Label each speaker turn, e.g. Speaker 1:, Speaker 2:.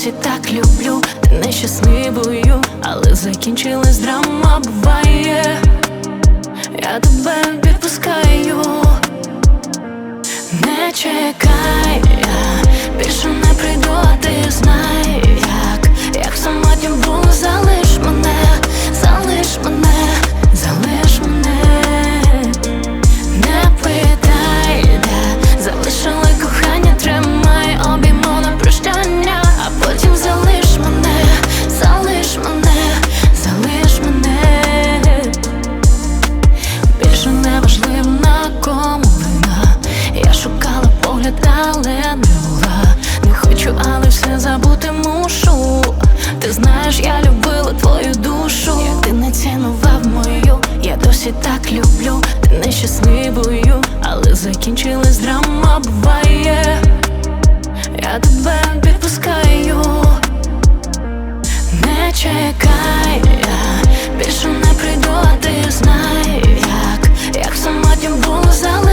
Speaker 1: досі так люблю, ти нещасливою, але закінчилась драма, буває. Я тебе відпускаю, не чекай, я більше не прийду, а ти знай, як самотнім було. Залиш мене, залиш мене, залиш мене. Не питай, де залишили кохання, тримай, обійму на прощання, а потім залиш мене, залиш мене, залиш мене. Більше не важливо, на кому вина. Я шукала погляд, але не була. Не хочу, але все забути мушу. Ти знаєш, я любила твою душу. Як ти не цінував мою, я досі так люблю, ти нещасливою, але закінчилась драма, буває. Я тебе відпускаю, не чекай, я більше не прийду, а ти знай, як самотнім було.